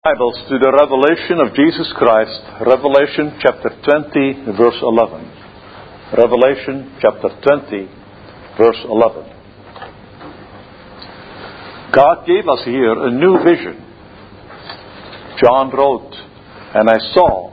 Bibles to the revelation of Jesus Christ, Revelation chapter 20, verse 11. Revelation chapter 20, verse 11. God gave us here a new vision. John wrote, "And I saw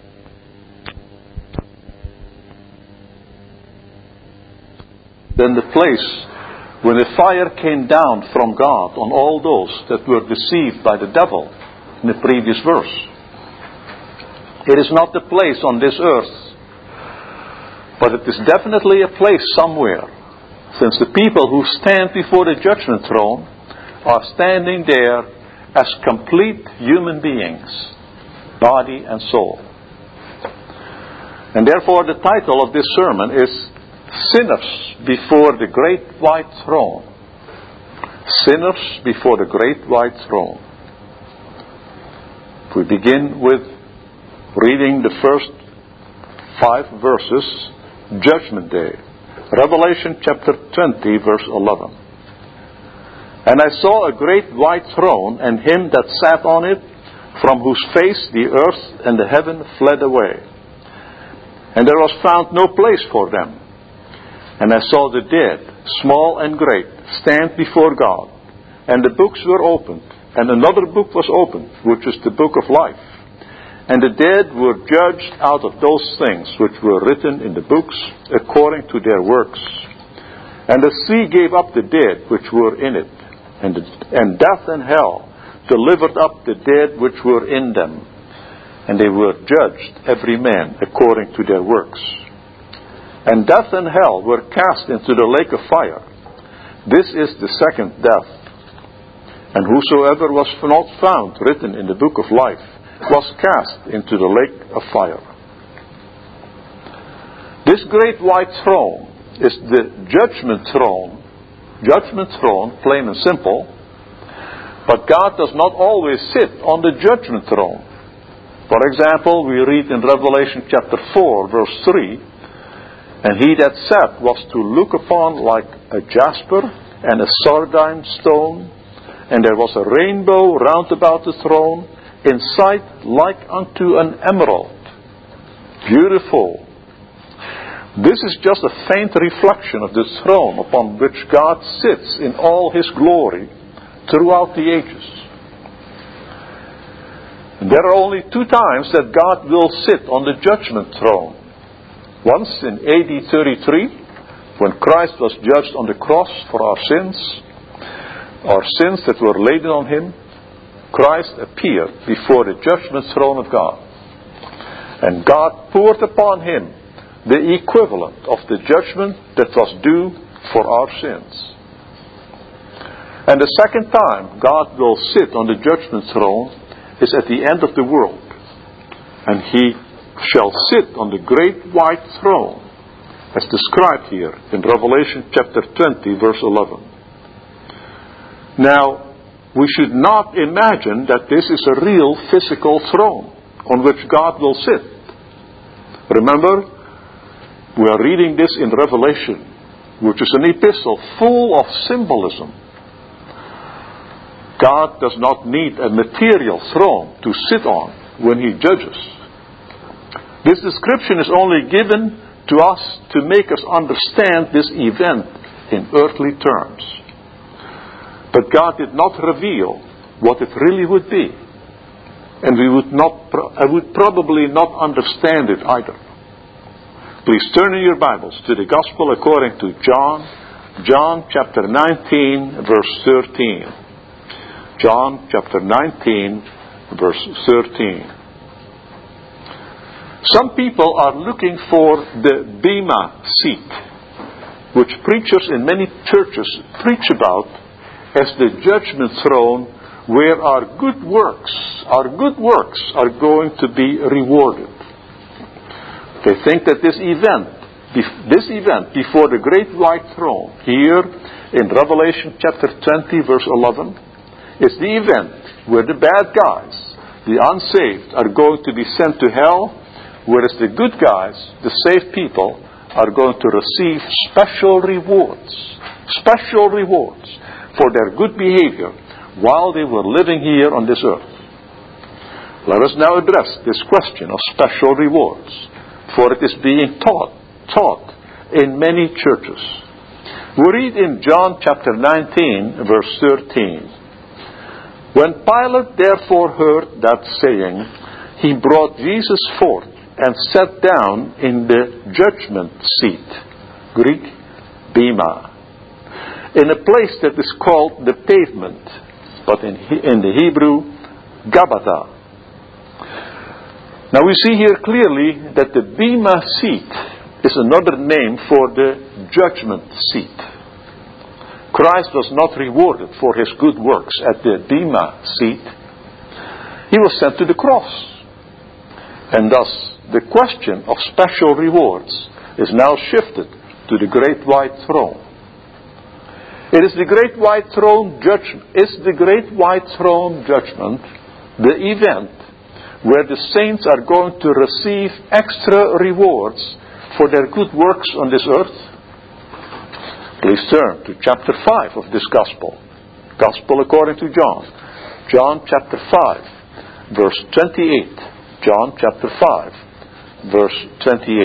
then the place when the fire came down from God on all those that were deceived by the devil," in the previous verse. It is not the place on this earth, but it is definitely a place somewhere, since the people who stand before the judgment throne are standing there as complete human beings, body and soul. And therefore the title of this sermon is Sinners Before the Great White Throne. Sinners Before the Great White Throne. We begin with reading the first 5 verses, Judgment Day. Revelation chapter 20, verse 11. "And I saw a great white throne, and him that sat on it, from whose face the earth and the heaven fled away. And there was found no place for them. And I saw the dead, small and great, stand before God. And the books were opened. And another book was opened, which is the book of life. And the dead were judged out of those things which were written in the books, according to their works. And the sea gave up the dead which were in it. And death and hell delivered up the dead which were in them. And they were judged, every man according to their works. And death and hell were cast into the lake of fire. This is the second death. And whosoever was not found written in the book of life was cast into the lake of fire." This great white throne is the judgment throne. Judgment throne, plain and simple. But God does not always sit on the judgment throne. For example, we read in Revelation chapter 4, verse 3, "And he that sat was to look upon like a jasper and a sardine stone, and there was a rainbow round about the throne, in sight like unto an emerald." Beautiful. This is just a faint reflection of the throne upon which God sits in all His glory throughout the ages. And there are only 2 times that God will sit on the judgment throne. Once in AD 33, when Christ was judged on the cross for our sins that were laid on Him, Christ appeared before the judgment throne of God. And God poured upon Him the equivalent of the judgment that was due for our sins. And the second time God will sit on the judgment throne is at the end of the world. And He shall sit on the great white throne, as described here in Revelation chapter 20, verse 11. Now, we should not imagine that this is a real physical throne on which God will sit. Remember, we are reading this in Revelation, which is an epistle full of symbolism. God does not need a material throne to sit on when He judges. This description is only given to us to make us understand this event in earthly terms. But God did not reveal what it really would be. And I would probably not understand it either. Please turn in your Bibles to the Gospel according to John chapter 19, verse 13. John chapter 19, verse 13. Some people are looking for the Bema seat, which preachers in many churches preach about as the judgment throne where our good works are going to be rewarded. They think that this event before the great white throne here in Revelation chapter 20, verse 11, is the event where the bad guys, the unsaved, are going to be sent to hell, whereas the good guys, the saved people, are going to receive special rewards for their good behavior while they were living here on this earth. Let us now address this question of special rewards, for it is being taught in many churches. We read in John chapter 19, verse 13. When Pilate therefore heard that saying, he brought Jesus forth and sat down in the judgment seat, Greek, bema, in a place that is called the pavement, but in the Hebrew, Gabbatha. Now we see here clearly that the bema seat is another name for the judgment seat. Christ was not rewarded for his good works at the bema seat. He was sent to the cross. And thus, the question of special rewards is now shifted to the great white throne. It is the great white throne judgment. Is the great white throne judgment the event where the saints are going to receive extra rewards for their good works on this earth? Please turn to chapter 5 of this Gospel. Gospel according to John. John chapter 5, verse 28. John chapter 5, verse 28.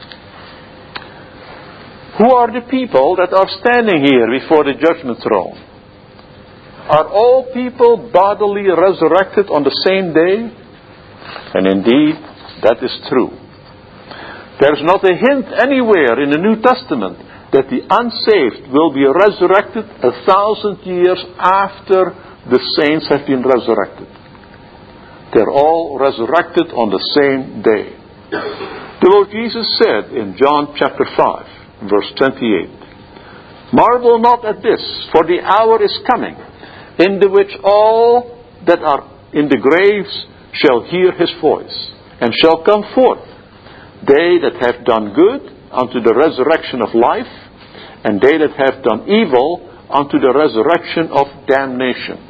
Who are the people that are standing here before the judgment throne? Are all people bodily resurrected on the same day? And indeed, that is true. There is not a hint anywhere in the New Testament that the unsaved will be resurrected 1,000 years after the saints have been resurrected. They're all resurrected on the same day. The Lord Jesus said in John chapter 5, verse 28, Marvel not at this, for the hour is coming, in the which all that are in the graves shall hear his voice, and shall come forth, they that have done good unto the resurrection of life, and they that have done evil unto the resurrection of damnation.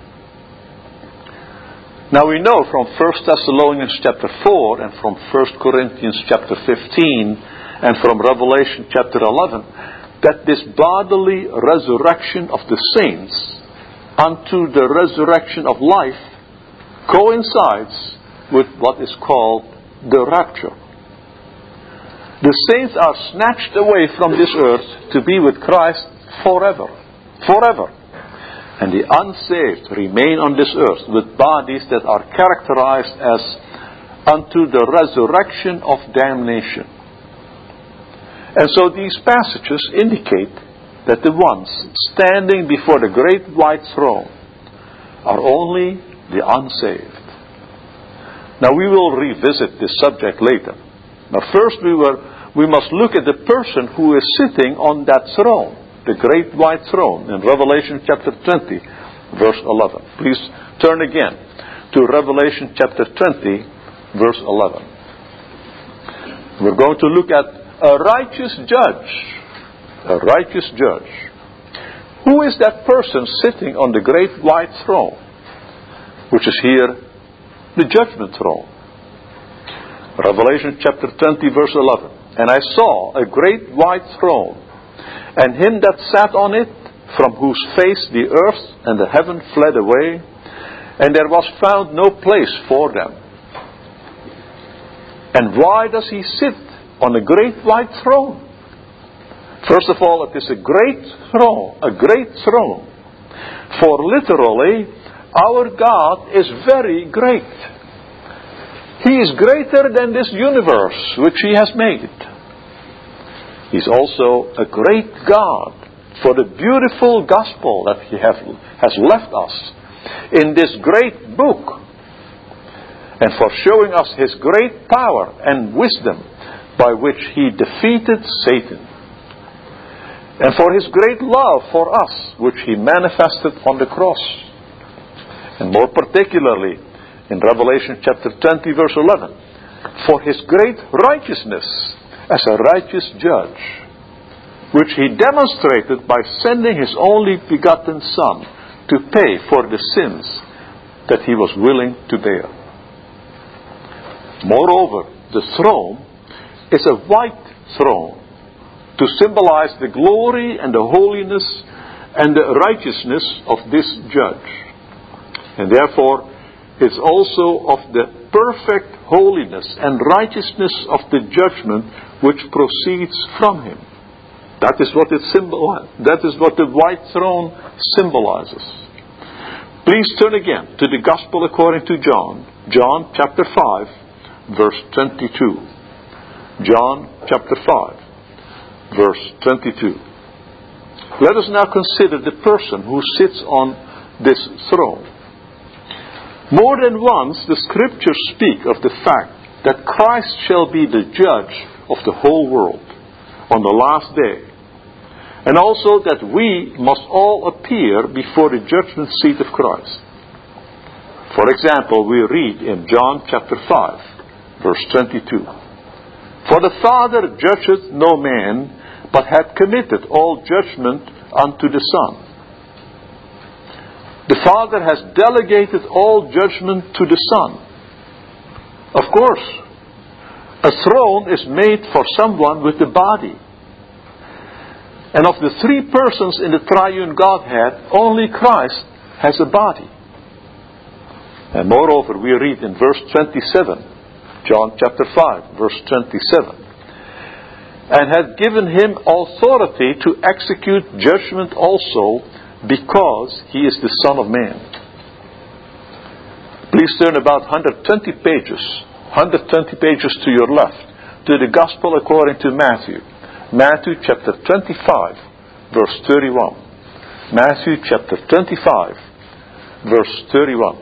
Now we know from 1 Thessalonians chapter 4 and from 1 Corinthians chapter 15 and from Revelation chapter 11 that this bodily resurrection of the saints unto the resurrection of life coincides with what is called the rapture. The saints are snatched away from this earth to be with Christ forever. Forever. And the unsaved remain on this earth with bodies that are characterized as unto the resurrection of damnation. And so these passages indicate that the ones standing before the great white throne are only the unsaved. Now we will revisit this subject later. Now first we must look at the person who is sitting on that throne. The great white throne in Revelation chapter 20, verse 11. Please turn again to Revelation chapter 20, verse 11. We're going to look at a righteous judge. A righteous judge. Who is that person sitting on the great white throne? Which is here the judgment throne. Revelation chapter 20, verse 11. And I saw a great white throne, and him that sat on it, from whose face the earth and the heaven fled away, and there was found no place for them. And why does he sit on a great white throne? First of all, it is a great throne. For literally, our God is very great. He is greater than this universe which He has made. He's also a great God for the beautiful gospel that He has left us in this great book, and for showing us His great power and wisdom by which He defeated Satan, and for His great love for us which He manifested on the cross, and more particularly in Revelation chapter 20 verse 11, for His great righteousness as a righteous judge, which He demonstrated by sending His only begotten Son to pay for the sins that He was willing to bear. Moreover, the throne is a white throne to symbolize the glory and the holiness and the righteousness of this judge. And therefore, is also of the perfect holiness and righteousness of the judgment which proceeds from Him. That is what it symbolizes. That is what the white throne symbolizes. Please turn again to the Gospel according to John. John chapter 5, verse 22. John chapter 5, verse 22. Let us now consider the person who sits on this throne. More than once the Scriptures speak of the fact that Christ shall be the judge of the whole world on the last day, and also that we must all appear before the judgment seat of Christ. For example, we read in John chapter 5, verse 22, "For the Father judgeth no man, but hath committed all judgment unto the Son." The Father has delegated all judgment to the Son. Of course, a throne is made for someone with a body. And of the three persons in the triune Godhead, only Christ has a body. And moreover, we read in verse 27, John chapter 5, verse 27, "And hath given Him authority to execute judgment also, because He is the Son of Man." Please turn about 120 pages to your left, to the Gospel according to Matthew. Matthew chapter 25, verse 31. Matthew chapter 25, verse 31.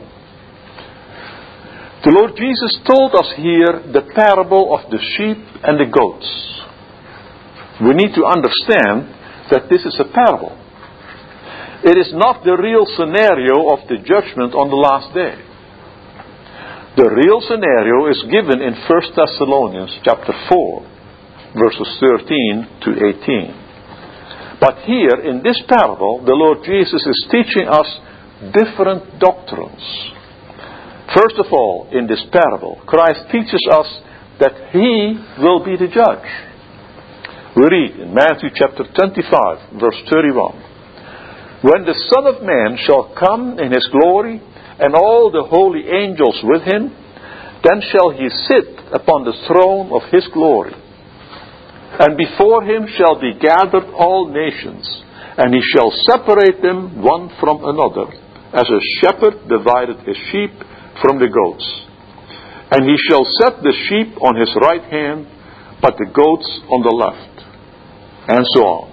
The Lord Jesus told us here the parable of the sheep and the goats. We need to understand that this is a parable. It is not the real scenario of the judgment on the last day. The real scenario is given in 1 Thessalonians chapter 4, verses 13 to 18. But here, in this parable, the Lord Jesus is teaching us different doctrines. First of all, in this parable, Christ teaches us that He will be the judge. We read in Matthew chapter 25, verse 31, "When the Son of Man shall come in His glory, and all the holy angels with Him, then shall He sit upon the throne of His glory. And before Him shall be gathered all nations, and He shall separate them one from another, as a shepherd divided his sheep from the goats. And He shall set the sheep on His right hand, but the goats on the left." And so on.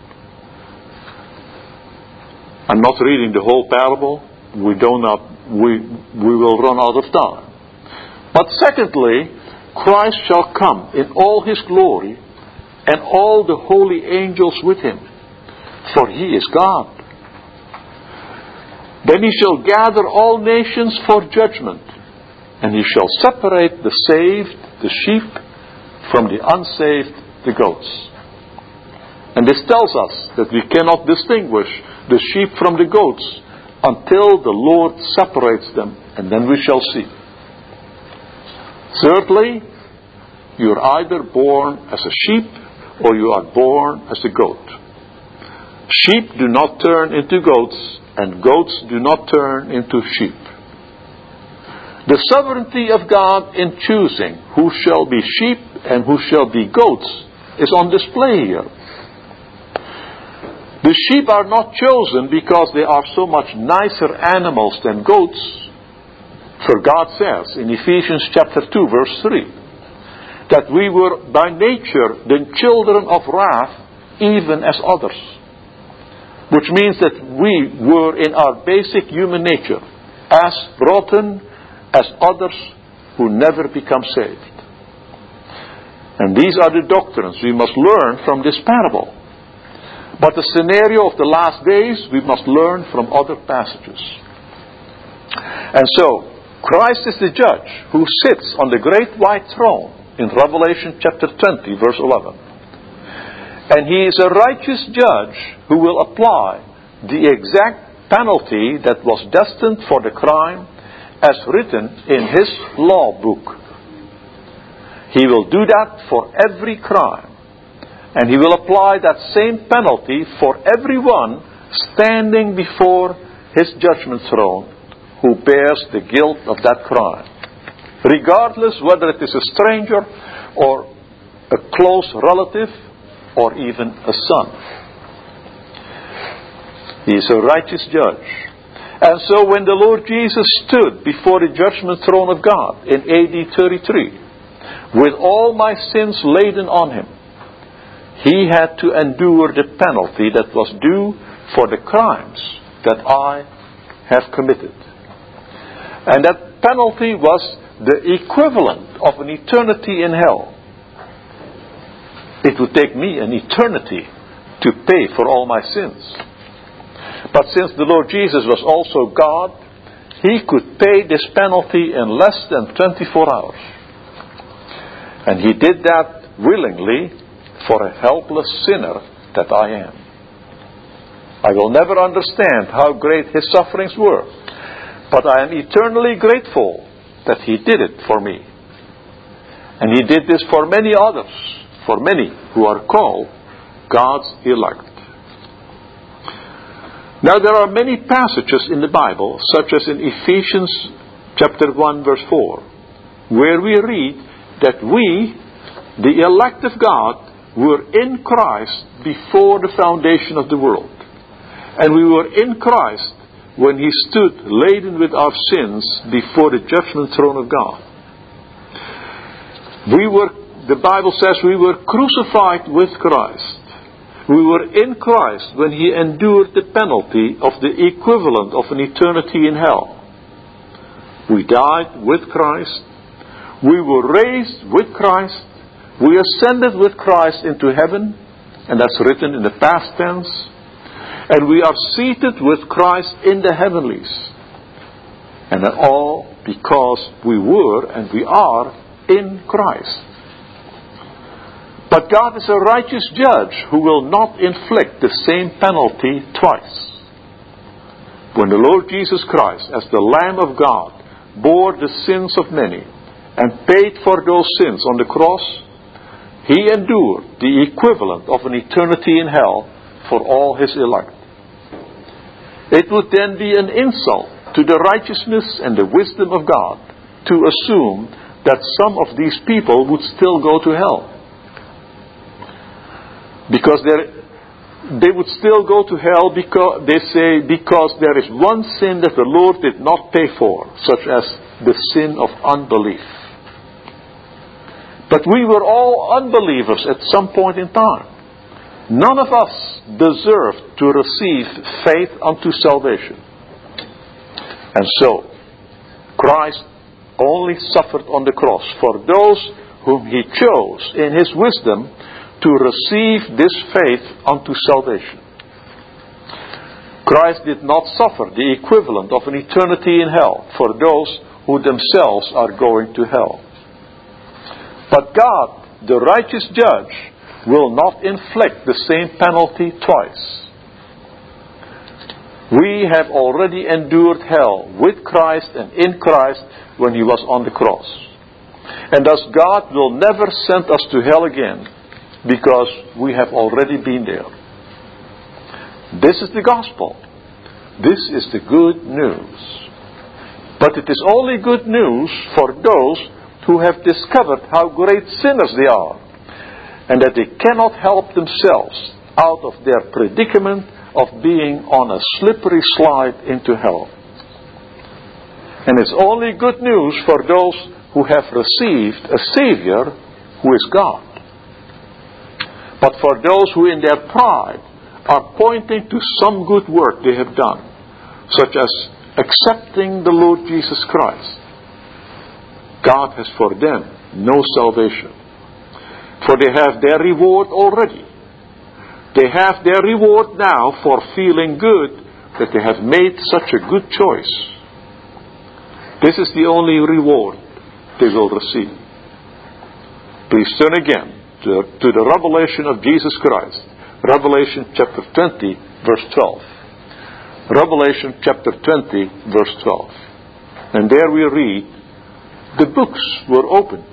I'm not reading the whole parable. We will run out of time. But secondly, Christ shall come in all His glory, and all the holy angels with Him, for He is God. Then He shall gather all nations for judgment, and He shall separate the saved, the sheep, from the unsaved, the goats. And this tells us that we cannot distinguish the sheep from the goats until the Lord separates them, and then we shall see. Thirdly, you are either born as a sheep or you are born as a goat. Sheep do not turn into goats, and goats do not turn into sheep. The sovereignty of God in choosing who shall be sheep and who shall be goats is on display here. The sheep are not chosen because they are so much nicer animals than goats. For God says in Ephesians chapter 2 verse 3 that we were by nature the children of wrath even as others. Which means that we were in our basic human nature as rotten as others who never become saved. And these are the doctrines we must learn from this parable. But the scenario of the last days we must learn from other passages. And so, Christ is the judge who sits on the great white throne in Revelation chapter 20 verse 11. And He is a righteous judge who will apply the exact penalty that was destined for the crime as written in His law book. He will do that for every crime. And He will apply that same penalty for everyone standing before His judgment throne who bears the guilt of that crime, regardless whether it is a stranger or a close relative or even a son. He is a righteous judge. And so when the Lord Jesus stood before the judgment throne of God in AD 33, with all my sins laden on him, he had to endure the penalty that was due for the crimes that I have committed. And that penalty was the equivalent of an eternity in hell. It would take me an eternity to pay for all my sins. But since the Lord Jesus was also God, He could pay this penalty in less than 24 hours. And He did that willingly for a helpless sinner that I am. I will never understand how great His sufferings were, but I am eternally grateful that He did it for me. And He did this for many others, for many who are called God's elect. Now there are many passages in the Bible, such as in Ephesians chapter 1 verse 4, where we read that we, the elect of God, were in Christ before the foundation of the world. And we were in Christ when He stood laden with our sins before the judgment throne of God. The Bible says we were crucified with Christ. We were in Christ when He endured the penalty of the equivalent of an eternity in hell. We died with Christ. We were raised with Christ. We ascended with Christ into heaven, and that's written in the past tense. And we are seated with Christ in the heavenlies. And that all because we were and we are in Christ. But God is a righteous judge who will not inflict the same penalty twice. When the Lord Jesus Christ, as the Lamb of God, bore the sins of many and paid for those sins on the cross, He endured the equivalent of an eternity in hell for all His elect. It would then be an insult to the righteousness and the wisdom of God to assume that some of these people would still go to hell. Because they would still go to hell because they say because there is one sin that the Lord did not pay for, such as the sin of unbelief. But we were all unbelievers at some point in time. None of us deserved to receive faith unto salvation. And so, Christ only suffered on the cross for those whom He chose in His wisdom to receive this faith unto salvation. Christ did not suffer the equivalent of an eternity in hell for those who themselves are going to hell. But God, the righteous judge, will not inflict the same penalty twice. We have already endured hell with Christ and in Christ when He was on the cross. And thus God will never send us to hell again, because we have already been there. This is the gospel. This is the good news. But it is only good news for those who have discovered how great sinners they are, and that they cannot help themselves out of their predicament of being on a slippery slide into hell. And it's only good news for those who have received a Savior who is God. But for those who in their pride are pointing to some good work they have done, such as accepting the Lord Jesus Christ, God has for them no salvation. For they have their reward already. They have their reward now for feeling good that they have made such a good choice. This is the only reward they will receive. Please turn again to the revelation of Jesus Christ. Revelation chapter 20, verse 12. Revelation chapter 20, verse 12. And there we read, the books were opened.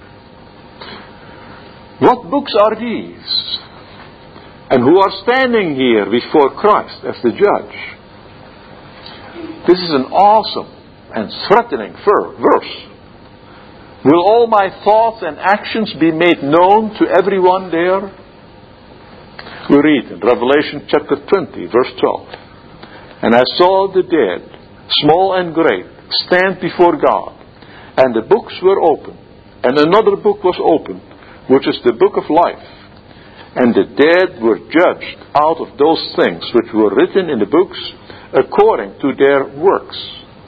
What books are these? And who are standing here before Christ as the judge? This is an awesome and threatening verse. Will all my thoughts and actions be made known to everyone there? We read in Revelation chapter 20, verse 12. And I saw the dead, small and great, stand before God, and the books were opened, and another book was opened, which is the book of life. And the dead were judged out of those things which were written in the books according to their works.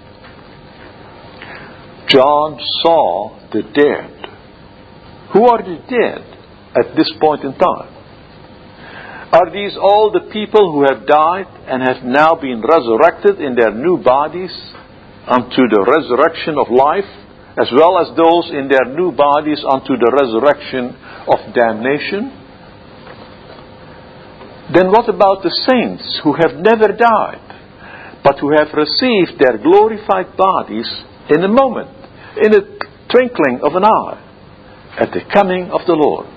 John saw the dead. Who are the dead at this point in time? Are these all the people who have died and have now been resurrected in their new bodies unto the resurrection of life, as well as those in their new bodies unto the resurrection of damnation? Then what about the saints who have never died, but who have received their glorified bodies in a moment, in a twinkling of an eye, at the coming of the Lord?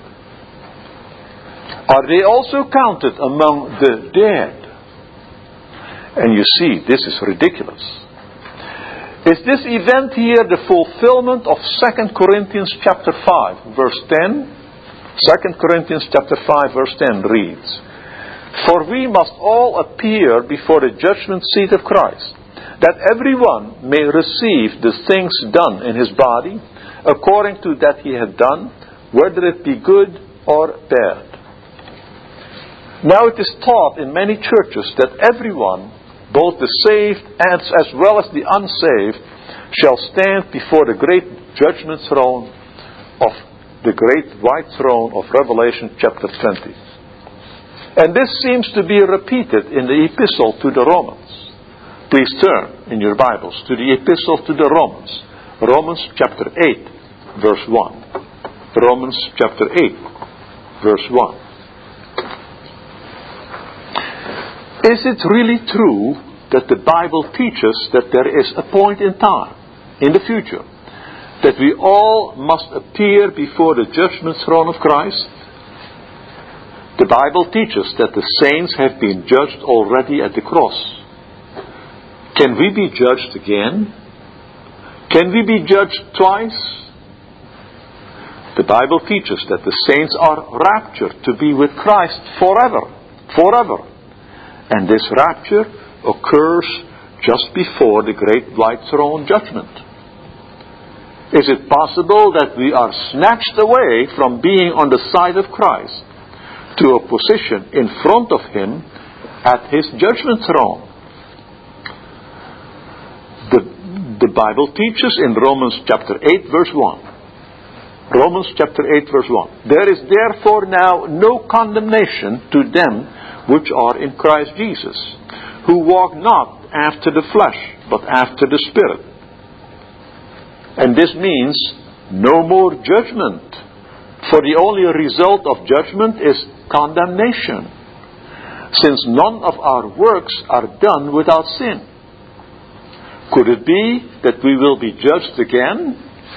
Are they also counted among the dead? And you see, this is ridiculous. Is this event here the fulfillment of 2 Corinthians chapter 5, verse 10? 2 Corinthians chapter 5, verse 10 reads, For we must all appear before the judgment seat of Christ, that everyone may receive the things done in his body, according to that he had done, whether it be good or bad. Now it is taught in many churches that everyone, both the saved as well as the unsaved, shall stand before the great judgment throne of the great white throne of Revelation chapter 20. And this seems to be repeated in the epistle to the Romans. Please turn in your Bibles to the epistle to the Romans. Romans chapter 8, verse 1. Romans chapter 8, verse 1. Is it really true that the Bible teaches that there is a point in time, in the future, that we all must appear before the judgment throne of Christ? The Bible teaches that the saints have been judged already at the cross. Can we be judged again? Can we be judged twice? The Bible teaches that the saints are raptured to be with Christ forever. Forever. And this rapture occurs just before the great white throne judgment. Is it possible that we are snatched away from being on the side of Christ to a position in front of Him at His judgment throne? The Bible teaches in Romans chapter 8 verse 1. Romans chapter 8 verse 1. There is therefore now no condemnation to them which are in Christ Jesus, who walk not after the flesh, but after the Spirit. And this means no more judgment, for the only result of judgment is condemnation, since none of our works are done without sin. Could it be that we will be judged again?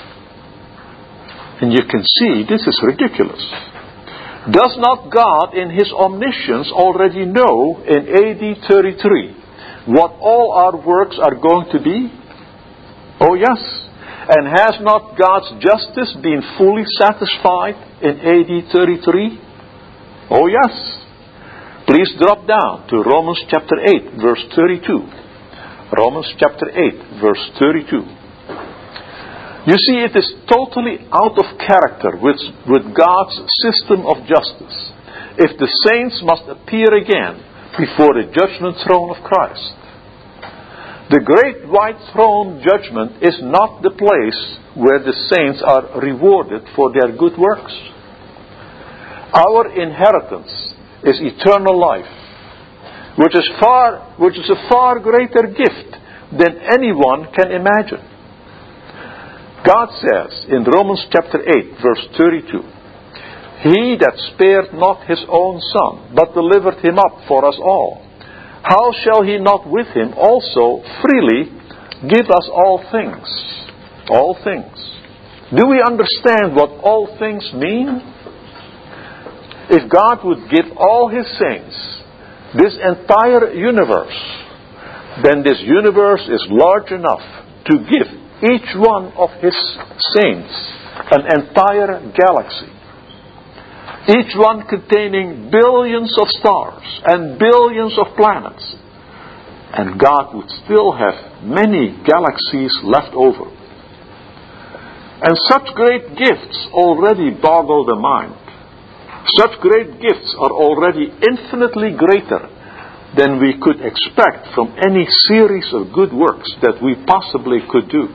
And you can see this is ridiculous. Does not God in His omniscience already know in AD 33 what all our works are going to be? Oh yes. And has not God's justice been fully satisfied in AD 33? Oh yes. Please drop down to Romans chapter 8 verse 32. Romans chapter 8 verse 32. You see, it is totally out of character with God's system of justice if the saints must appear again before the judgment throne of Christ. The great white throne judgment is not the place where the saints are rewarded for their good works. Our inheritance is eternal life, which is a far greater gift than anyone can imagine. God says in Romans chapter 8 verse 32, He that spared not His own Son, but delivered Him up for us all, how shall He not with Him also freely give us all things? All things. Do we understand what all things mean? If God would give all His saints this entire universe, then this universe is large enough to give each one of His saints an entire galaxy, each one containing billions of stars and billions of planets, and God would still have many galaxies left over. And such great gifts already boggle the mind. Such great gifts are already infinitely greater than we could expect from any series of good works that we possibly could do.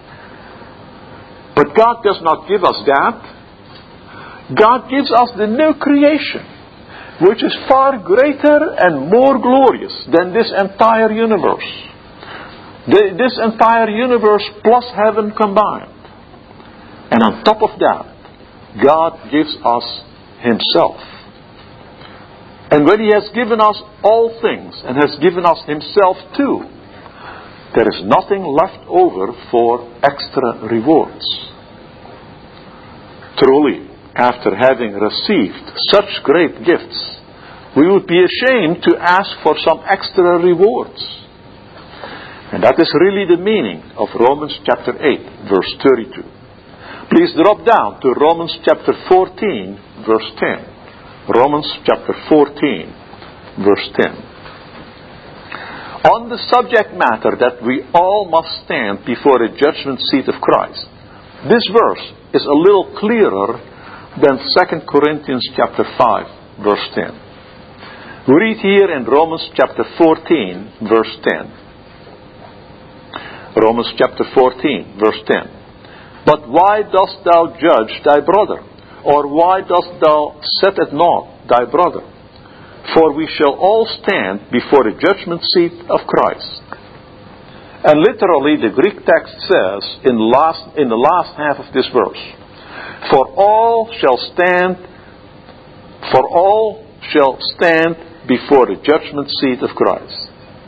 But God does not give us that. God gives us the new creation, which is far greater and more glorious than this entire universe. This entire universe plus heaven combined. And on top of that, God gives us Himself. And when He has given us all things and has given us Himself too, there is nothing left over for extra rewards. Truly, after having received such great gifts, we would be ashamed to ask for some extra rewards. And that is really the meaning of Romans chapter 8, verse 32. Please drop down to Romans chapter 14, verse 10. Romans chapter 14, verse 10. On the subject matter that we all must stand before the judgment seat of Christ, this verse is a little clearer than 2 Corinthians chapter 5, verse 10. We read here in Romans chapter 14, verse 10. Romans chapter 14, verse 10. But why dost thou judge thy brother? Or why dost thou set at naught thy brother? For we shall all stand before the judgment seat of Christ. And literally the Greek text says in the last half of this verse, For all shall stand before the judgment seat of Christ.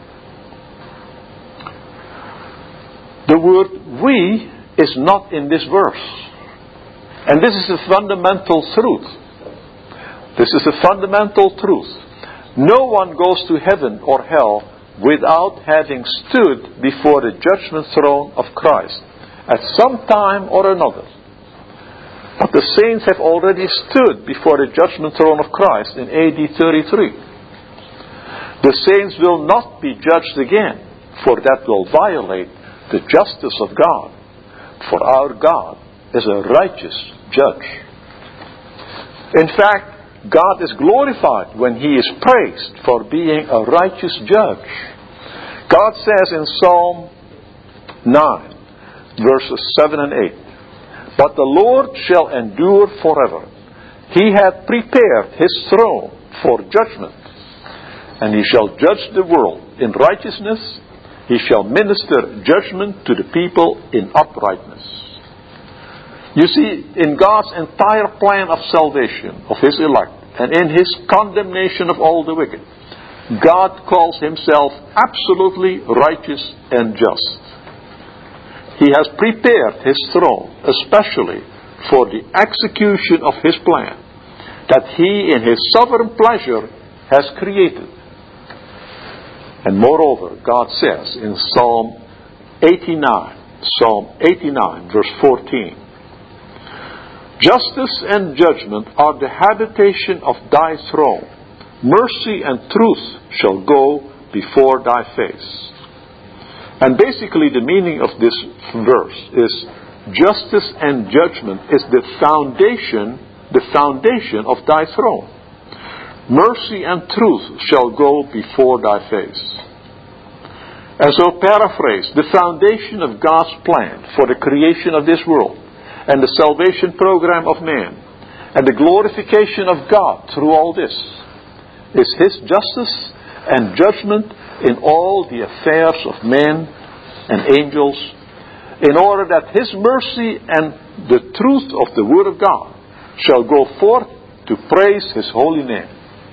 The word we is not in this verse. And this is a fundamental truth. This is a fundamental truth. No one goes to heaven or hell without having stood before the judgment throne of Christ at some time or another. But the saints have already stood before the judgment throne of Christ in AD 33. The saints will not be judged again, for that will violate the justice of God. For our God is a righteous judge. In fact, God is glorified when He is praised for being a righteous judge. God says in Psalm 9, verses 7 and 8, But the Lord shall endure forever. He hath prepared His throne for judgment, and He shall judge the world in righteousness. He shall minister judgment to the people in uprightness. You see, in God's entire plan of salvation of His elect, and in His condemnation of all the wicked, God calls Himself absolutely righteous and just. He has prepared His throne especially for the execution of His plan that He in His sovereign pleasure has created. And moreover, God says in Psalm 89, verse 14, Justice and judgment are the habitation of thy throne. Mercy and truth shall go before thy face. And basically the meaning of this verse is justice and judgment is the foundation of thy throne. Mercy and truth shall go before thy face. And so paraphrase, the foundation of God's plan for the creation of this world and the salvation program of man and the glorification of God through all this is His justice and judgment in all the affairs of men and angels, in order that His mercy and the truth of the Word of God shall go forth to praise His holy name.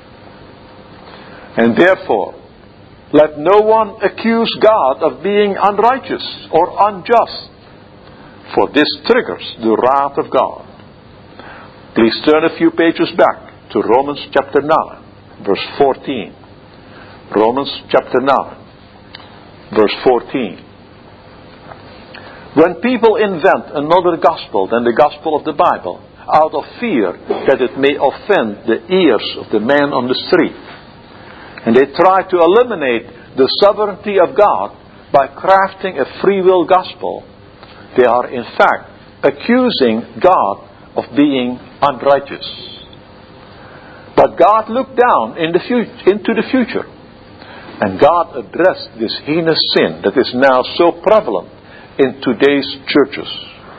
And therefore, let no one accuse God of being unrighteous or unjust, for this triggers the wrath of God. Please turn a few pages back to Romans chapter 9, verse 14. Romans chapter 9, verse 14. When people invent another gospel than the gospel of the Bible, out of fear that it may offend the ears of the man on the street, and they try to eliminate the sovereignty of God by crafting a free will gospel, they are in fact accusing God of being unrighteous. But God looked down into the future, and God addressed this heinous sin that is now so prevalent in today's churches.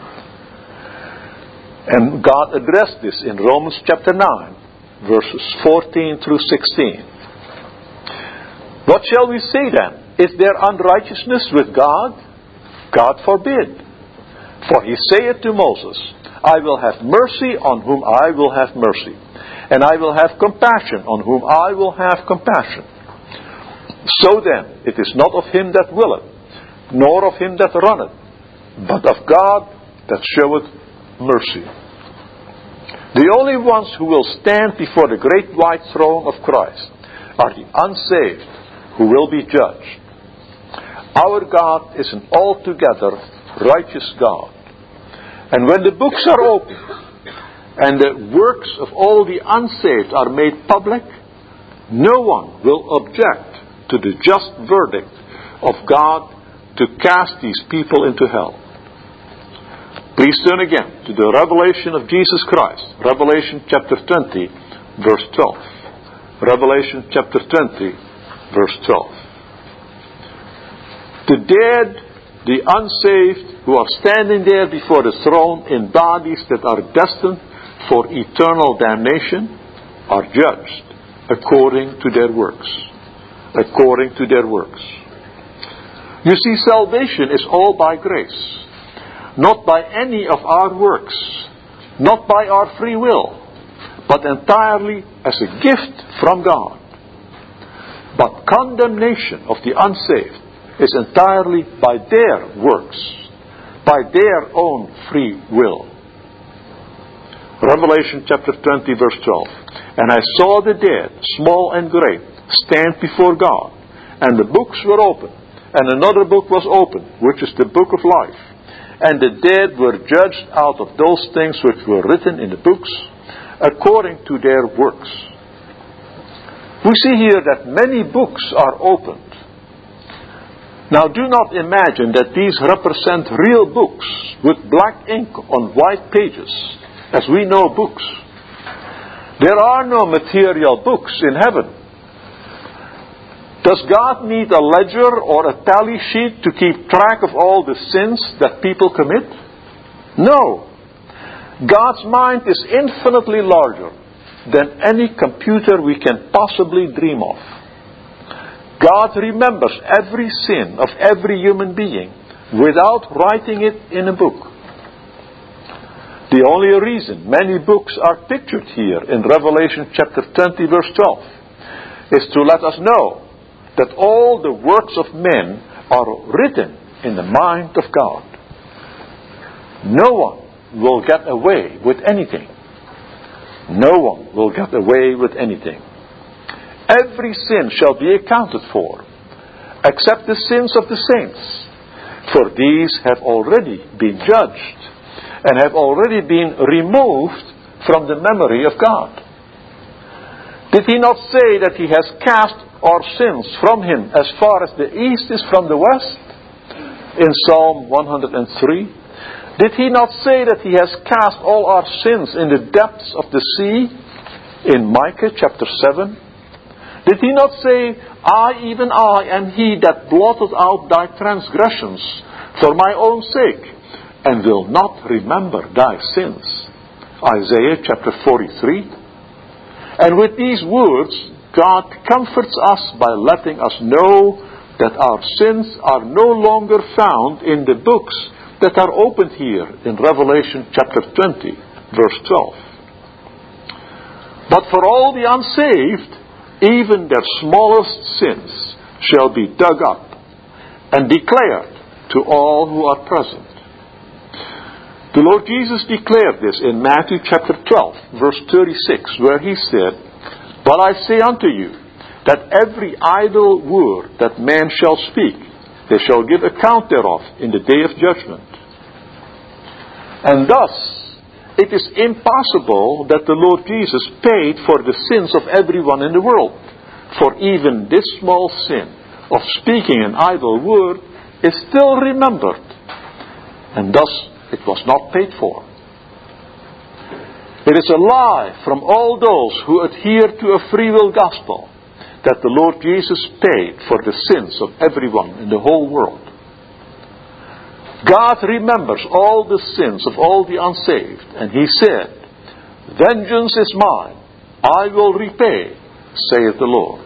And God addressed this in Romans chapter 9, verses 14 through 16. What shall we say then? Is there unrighteousness with God? God forbid. For he saith to Moses, I will have mercy on whom I will have mercy, and I will have compassion on whom I will have compassion. So then, it is not of him that willeth, nor of him that runneth, but of God that showeth mercy. The only ones who will stand before the great white throne of Christ are the unsaved who will be judged. Our God is an altogether righteous God. And when the books are opened and the works of all the unsaved are made public, no one will object to the just verdict of God to cast these people into hell. Please turn again to the revelation of Jesus Christ. Revelation chapter 20, verse 12. Revelation chapter 20, verse 12. The dead, the unsaved, who are standing there before the throne in bodies that are destined for eternal damnation, are judged according to their works. According to their works. You see, salvation is all by grace, not by any of our works, not by our free will, but entirely as a gift from God. But condemnation of the unsaved is entirely by their works, by their own free will. Revelation chapter 20, verse 12. And I saw the dead, small and great, stand before God, and the books were opened, and another book was opened, which is the book of life. And the dead were judged out of those things which were written in the books, according to their works. We see here that many books are opened. Now do not imagine that these represent real books with black ink on white pages, as we know books. There are no material books in heaven. Does God need a ledger or a tally sheet to keep track of all the sins that people commit? No. God's mind is infinitely larger than any computer we can possibly dream of. God remembers every sin of every human being without writing it in a book. The only reason many books are pictured here in Revelation chapter 20, verse 12 is to let us know that all the works of men are written in the mind of God. No one will get away with anything. No one will get away with anything. Every sin shall be accounted for, except the sins of the saints, for these have already been judged and have already been removed from the memory of God. Did he not say that he has cast our sins from him as far as the east is from the west? In Psalm 103. Did he not say that he has cast all our sins in the depths of the sea? In Micah chapter 7. Did he not say, I, even I, am he that blotted out thy transgressions for my own sake, and will not remember thy sins? Isaiah chapter 43. And with these words, God comforts us by letting us know that our sins are no longer found in the books that are opened here in Revelation chapter 20, verse 12. But for all the unsaved, even their smallest sins shall be dug up and declared to all who are present. The Lord Jesus declared this in Matthew chapter 12, verse 36, where he said, But I say unto you, that every idle word that man shall speak, they shall give account thereof in the day of judgment. And thus, it is impossible that the Lord Jesus paid for the sins of everyone in the world. For even this small sin of speaking an idle word is still remembered, and thus it was not paid for. It is a lie from all those who adhere to a free will gospel that the Lord Jesus paid for the sins of everyone in the whole world. God remembers all the sins of all the unsaved, and He said, "Vengeance is mine, I will repay, saith the Lord."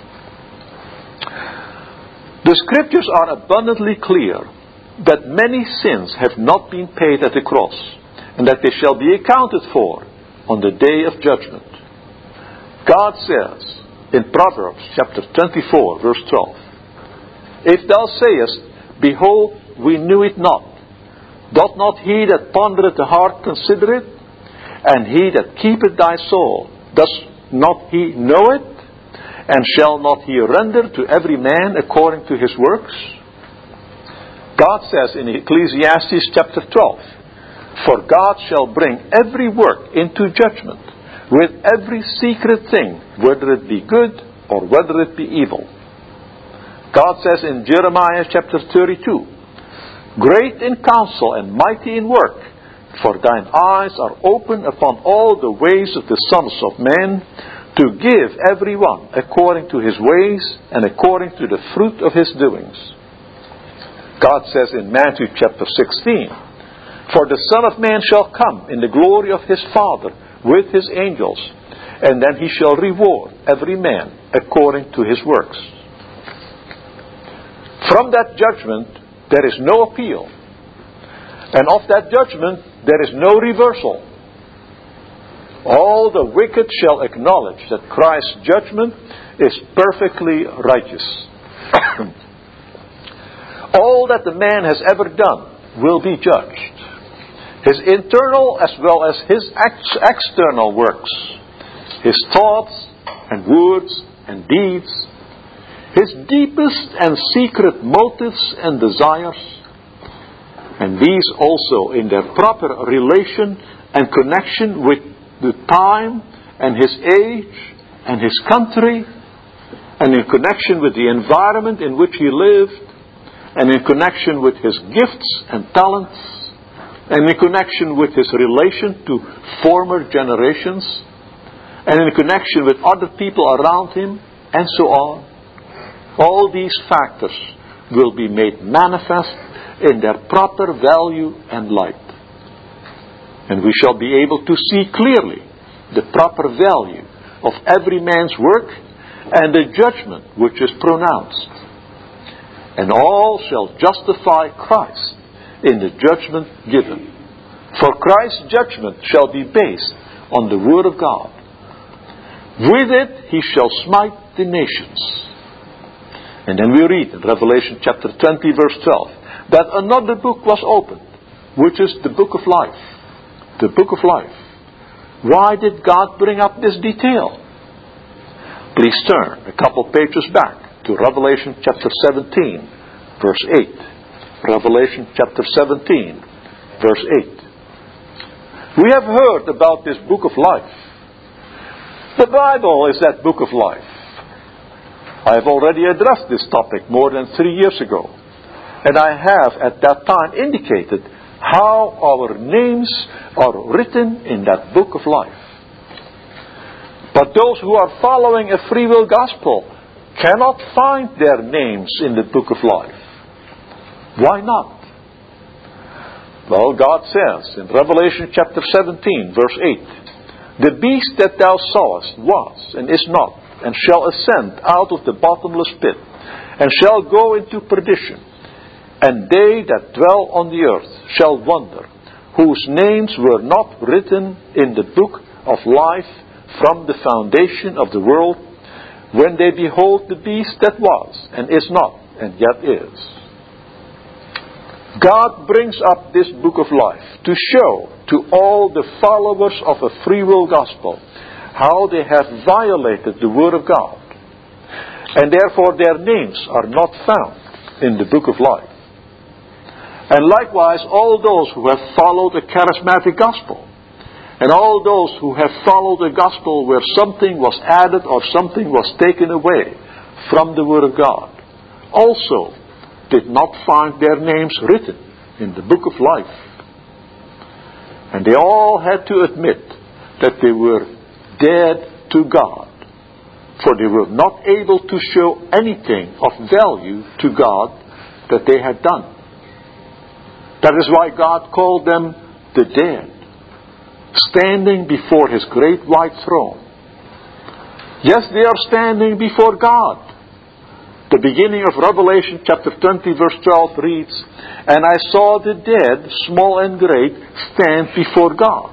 The Scriptures are abundantly clear that many sins have not been paid at the cross, and that they shall be accounted for on the day of judgment. God says in Proverbs chapter 24, verse 12, "If thou sayest, Behold, we knew it not, doth not he that pondereth the heart consider it? And he that keepeth thy soul, does not he know it? And shall not he render to every man according to his works?" God says in Ecclesiastes chapter 12, "For God shall bring every work into judgment, with every secret thing, whether it be good or whether it be evil." God says in Jeremiah chapter 32, "Great in counsel and mighty in work, for thine eyes are open upon all the ways of the sons of men, to give every one according to his ways and according to the fruit of his doings." God says in Matthew chapter 16, "For the Son of Man shall come in the glory of his Father with his angels, and then he shall reward every man according to his works." From that judgment there is no appeal, and of that judgment there is no reversal. All the wicked shall acknowledge that Christ's judgment is perfectly righteous. All that the man has ever done will be judged. His internal as well as his external works, his thoughts and words and deeds, his deepest and secret motives and desires, and these also in their proper relation and connection with the time and his age and his country, and in connection with the environment in which he lived, and in connection with his gifts and talents, and in connection with his relation to former generations, and in connection with other people around him, and so on. All these factors will be made manifest in their proper value and light. And we shall be able to see clearly the proper value of every man's work and the judgment which is pronounced. And all shall justify Christ in the judgment given. For Christ's judgment shall be based on the Word of God. With it he shall smite the nations. And then we read in Revelation chapter 20 verse 12 that another book was opened, which is the book of life. The book of life. Why did God bring up this detail? Please turn a couple pages back to Revelation chapter 17 verse 8. Revelation chapter 17 verse 8. We have heard about this book of life. The Bible is that book of life. I have already addressed this topic more than 3 years ago. And I have at that time indicated how our names are written in that book of life. But those who are following a free will gospel cannot find their names in the book of life. Why not? Well, God says in Revelation chapter 17 verse 8, "The beast that thou sawest was and is not, and shall ascend out of the bottomless pit, and shall go into perdition. And they that dwell on the earth shall wonder, whose names were not written in the book of life from the foundation of the world, when they behold the beast that was, and is not, and yet is." God brings up this book of life to show to all the followers of a free will gospel how they have violated the Word of God, and therefore their names are not found in the book of life. And likewise, all those who have followed a charismatic gospel, and all those who have followed a gospel where something was added or something was taken away from the Word of God, also did not find their names written in the book of life. And they all had to admit that they were dead to God, for they were not able to show anything of value to God that they had done. That is why God called them the dead, standing before His great white throne. Yes, they are standing before God. The beginning of Revelation chapter 20 verse 12 reads, "And I saw the dead, small and great, stand before God."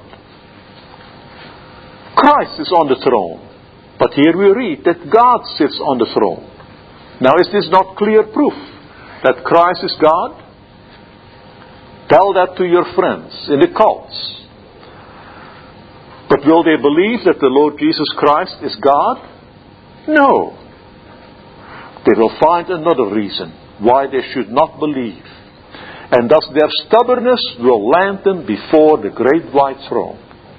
Christ is on the throne. But here we read that God sits on the throne. Now, is this not clear proof that Christ is God? Tell that to your friends in the cults. But will they believe that the Lord Jesus Christ is God? No. They will find another reason why they should not believe. And thus their stubbornness will land them before the great white throne.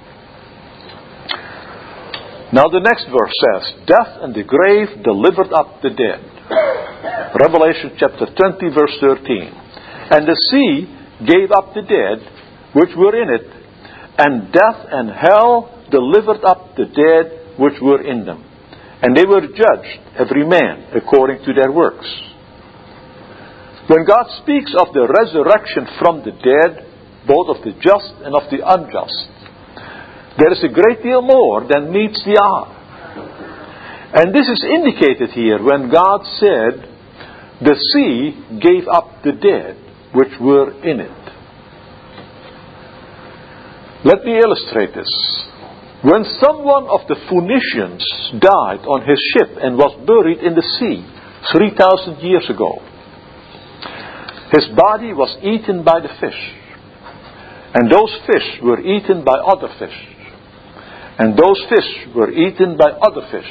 Now the next verse says, "Death and the grave delivered up the dead." Revelation chapter 20 verse 13. "And the sea gave up the dead which were in it, and death and hell delivered up the dead which were in them. And they were judged, every man according to their works." When God speaks of the resurrection from the dead, both of the just and of the unjust, there is a great deal more than meets the eye. And this is indicated here when God said, "The sea gave up the dead which were in it." Let me illustrate this. When someone of the Phoenicians died on his ship and was buried in the sea 3,000 years ago, his body was eaten by the fish. And those fish were eaten by other fish. And those fish were eaten by other fish.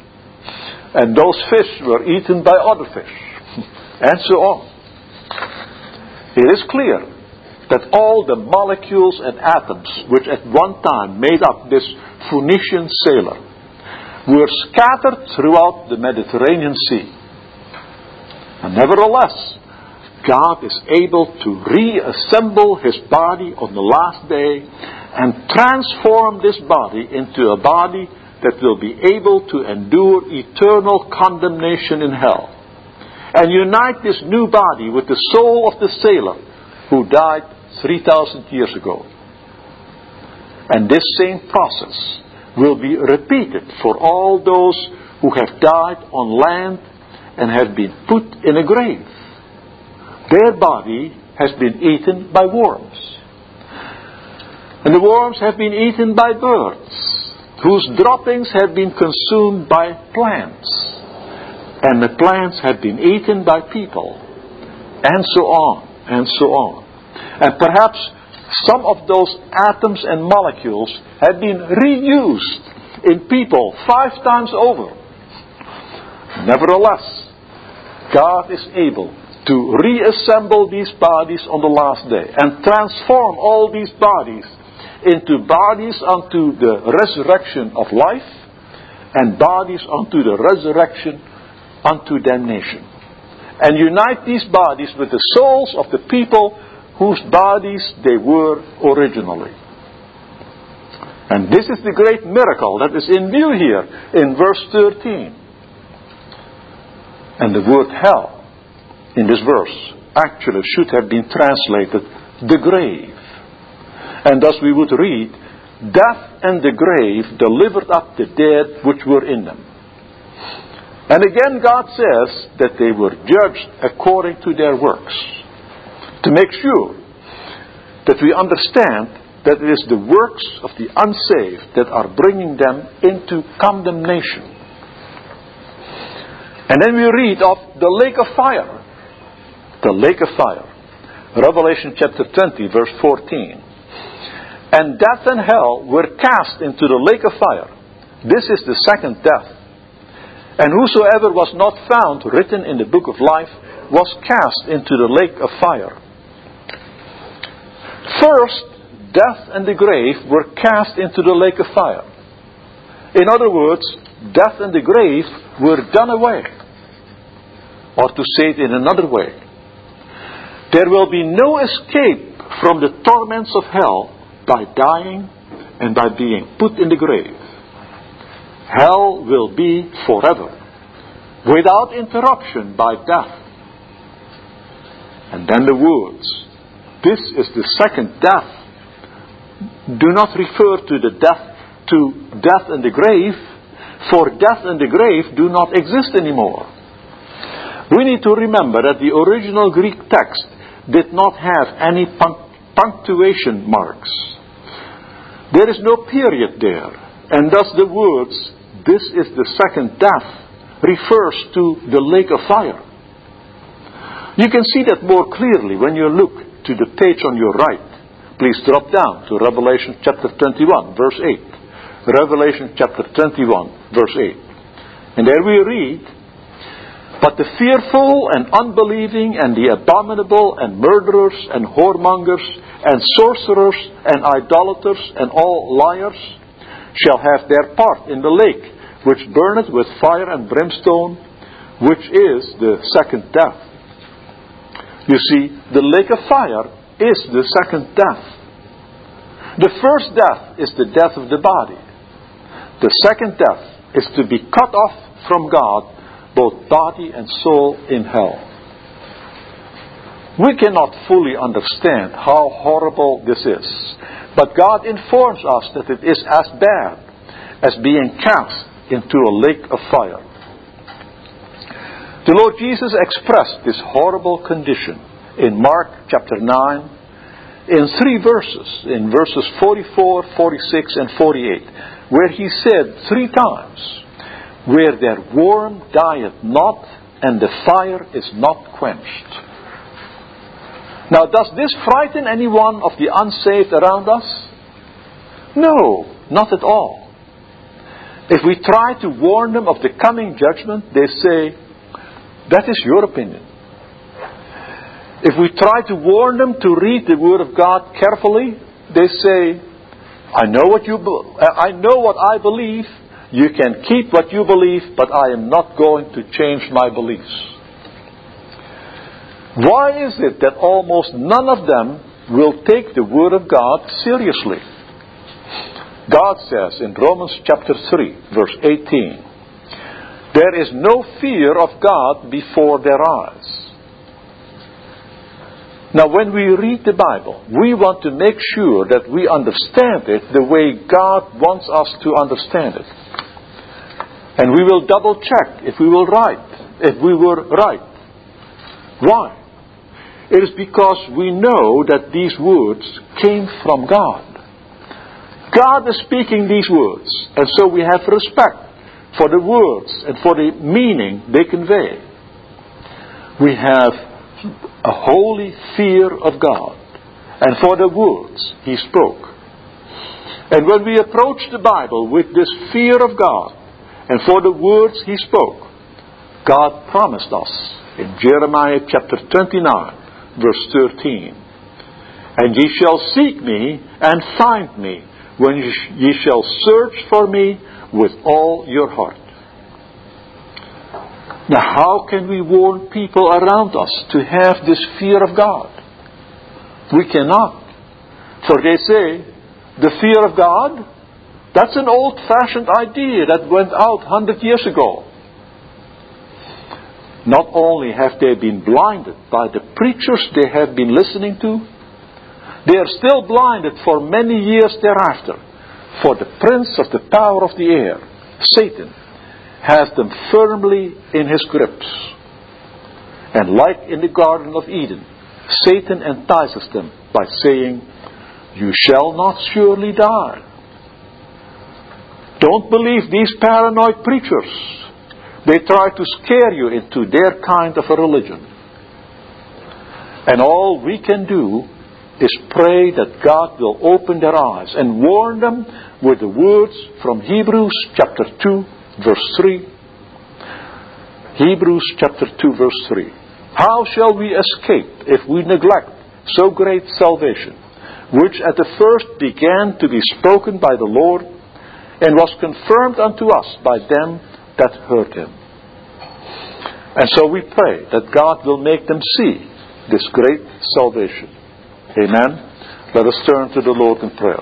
And those fish were eaten by other fish. And so on. It is clear that all the molecules and atoms which at one time made up this Phoenician sailor were scattered throughout the Mediterranean Sea. And nevertheless, God is able to reassemble His body on the last day and transform this body into a body that will be able to endure eternal condemnation in hell, and unite this new body with the soul of the sailor who died 3,000 years ago. And this same process will be repeated for all those who have died on land and have been put in a grave. Their body has been eaten by worms. And the worms have been eaten by birds, whose droppings have been consumed by plants. And the plants have been eaten by people. And so on, and so on. And perhaps some of those atoms and molecules have been reused in people 5 times over. Nevertheless, God is able to reassemble these bodies on the last day and transform all these bodies into bodies unto the resurrection of life and bodies unto the resurrection unto damnation. And unite these bodies with the souls of the people whose bodies they were originally. And this is the great miracle that is in view here in verse 13. And the word hell in this verse actually should have been translated the grave. And thus we would read, "Death and the grave delivered up the dead which were in them." And again God says that they were judged according to their works. To make sure that we understand that it is the works of the unsaved that are bringing them into condemnation. And then we read of the lake of fire. The lake of fire. Revelation chapter 20 verse 14. "And death and hell were cast into the lake of fire. This is the second death. And whosoever was not found written in the book of life was cast into the lake of fire. First, death and the grave were cast into the lake of fire. In other words, death and the grave were done away. Or to say it in another way, there will be no escape from the torments of hell by dying and by being put in the grave. Hell will be forever, without interruption by death. And then the words, "This is the second death," do not refer to death and the grave, for death and the grave do not exist anymore. We need to remember that the original Greek text did not have any punctuation marks. There is no period there, and thus the words, "This is the second death," refers to the lake of fire. You can see that more clearly when you look to the page on your right. Please drop down to Revelation chapter 21, verse 8. Revelation chapter 21, verse 8. And there we read, "But the fearful and unbelieving and the abominable and murderers and whoremongers and sorcerers and idolaters and all liars shall have their part in the lake, which burneth with fire and brimstone, which is the second death." You see, the lake of fire is the second death. The first death is the death of the body. The second death is to be cut off from God, both body and soul, in hell. We cannot fully understand how horrible this is, but God informs us that it is as bad as being cast into a lake of fire. The Lord Jesus expressed this horrible condition in Mark chapter 9 in 3 verses, in verses 44, 46, and 48, where He said 3 times, "Where their worm dieth not, and the fire is not quenched." Now, does this frighten anyone of the unsaved around us? No, not at all. If we try to warn them of the coming judgment, they say, "That is your opinion." If we try to warn them to read the Word of God carefully, they say, I know what I believe. You can keep what you believe, but I am not going to change my beliefs." Why is it that almost none of them will take the Word of God seriously? God says in Romans chapter 3, verse 18, "There is no fear of God before their eyes." Now, when we read the Bible, we want to make sure that we understand it the way God wants us to understand it. And we will double check if we were right. Why? It is because we know that these words came from God. God is speaking these words, and so we have respect for the words and for the meaning they convey. We have a holy fear of God and for the words He spoke. And when we approach the Bible with this fear of God and for the words He spoke, God promised us in Jeremiah chapter 29, verse 13, "And ye shall seek me and find me, when ye shall search for me with all your heart." Now, how can we warn people around us to have this fear of God? We cannot. For they say, the fear of God, that's an old-fashioned idea that went out 100 years ago. Not only have they been blinded by the preachers they have been listening to, they are still blinded for many years thereafter. For the prince of the power of the air, Satan, has them firmly in his grips. And like in the Garden of Eden, Satan entices them by saying, "You shall not surely die." Don't believe these paranoid preachers. They try to scare you into their kind of a religion. And all we can do is pray that God will open their eyes and warn them with the words from Hebrews chapter 2, verse 3. Hebrews chapter 2, verse 3. "How shall we escape if we neglect so great salvation, which at the first began to be spoken by the Lord, and was confirmed unto us by them that heard him. And so we pray that God will make them see this great salvation. Amen. Let us turn to the Lord in prayer.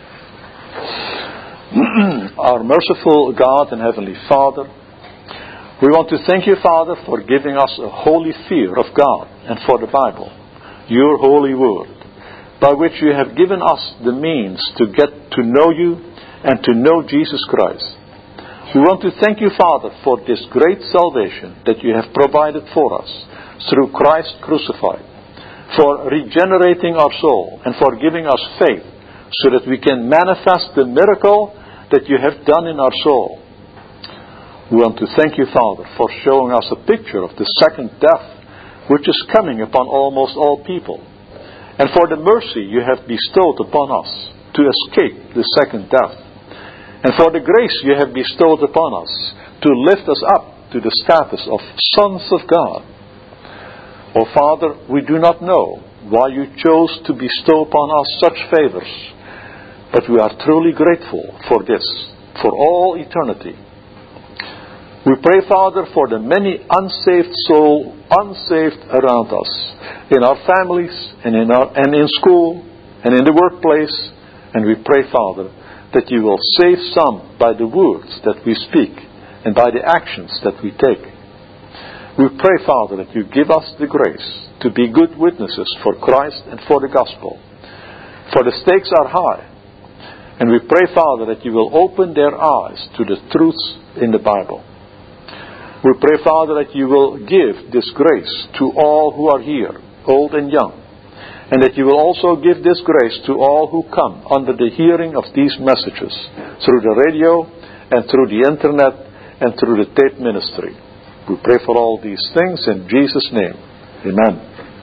Our merciful God and Heavenly Father, we want to thank you, Father, for giving us a holy fear of God and for the Bible, your holy word, by which you have given us the means to get to know you and to know Jesus Christ. We want to thank you, Father, for this great salvation that you have provided for us through Christ crucified, for regenerating our soul and for giving us faith so that we can manifest the miracle that you have done in our soul. We want to thank you, Father, for showing us a picture of the second death which is coming upon almost all people, and for the mercy you have bestowed upon us to escape the second death, and for the grace you have bestowed upon us to lift us up to the status of sons of God. Oh Father, we do not know why you chose to bestow upon us such favors, but we are truly grateful for this, for all eternity. We pray, Father, for the many unsaved around us, in our families, and in school, and in the workplace. And we pray, Father, that you will save some by the words that we speak and by the actions that we take. We pray, Father, that you give us the grace to be good witnesses for Christ and for the gospel. For the stakes are high. And we pray, Father, that you will open their eyes to the truths in the Bible. We pray, Father, that you will give this grace to all who are here, old and young, and that you will also give this grace to all who come under the hearing of these messages through the radio and through the internet and through the tape ministry. We pray for all these things in Jesus' name. Amen.